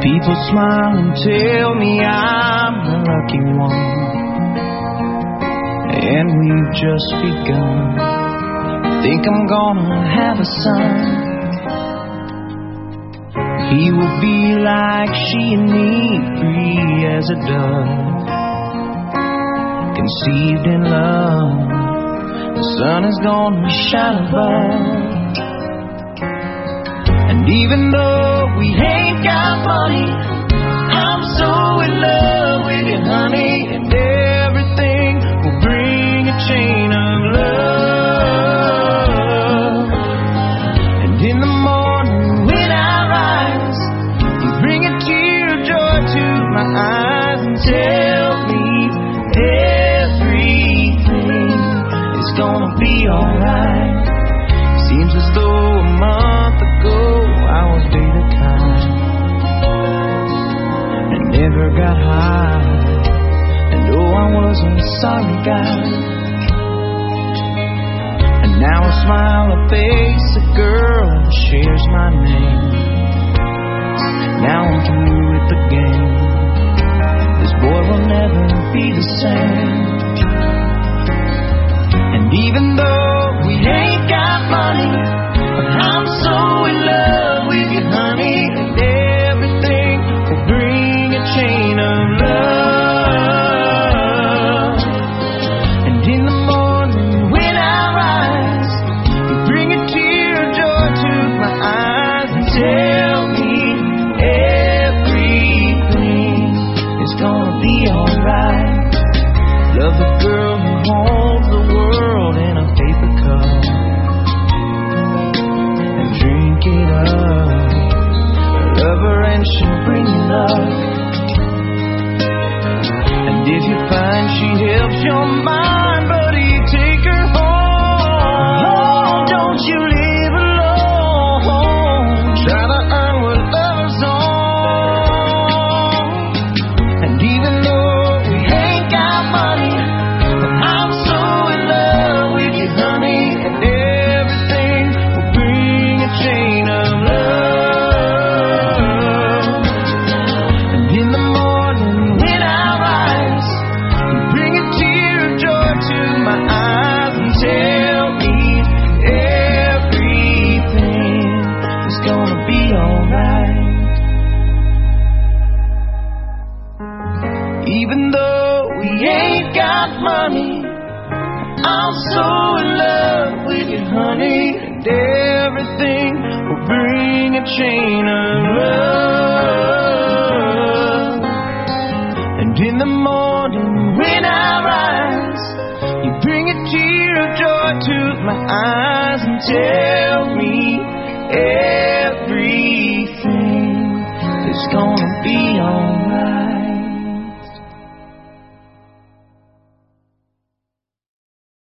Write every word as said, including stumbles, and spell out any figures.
People smile and tell me I'm the lucky one, and we've just begun. Think I'm gonna have a son. He will be like she and me, free as a dove, conceived in love. The sun is gonna shine above. And even though we ain't got money, I'm so in love with you, honey, and everything will bring a chain of love. And in the morning when I rise, you bring a tear of joy to my eyes and tell me everything is gonna be alright. Seems as though a month ago I was beta kind and never got high, and oh, I was a sorry guy. And now I smile and face a girl who shares my name. Now I'm through with the game. This boy will never be the same. And even though we ain't got money, I'm so in love with you, honey, and everything will bring a chain of love. And in the morning when I rise, you bring a tear of joy to my eyes and tell me everything is gonna be alright. Love the girl who holds the world in a paper cup and drink it up. Love her and she'll bring you luck. And if you find she helps your mind, buddy, take her home. Oh, don't you live alone. Try to earn what love's on. And even though we ain't got money, I'm so in love with you, honey, and everything will bring a chain of love. And in the morning when I rise, you bring a tear of joy to my eyes and tell me everything is gonna be alright. Even though we ain't got money, I'm so in love with you, honey, and everything will bring a chain of love. And in the morning when I rise, you bring a tear of joy to my eyes and tell me everything is gonna be alright.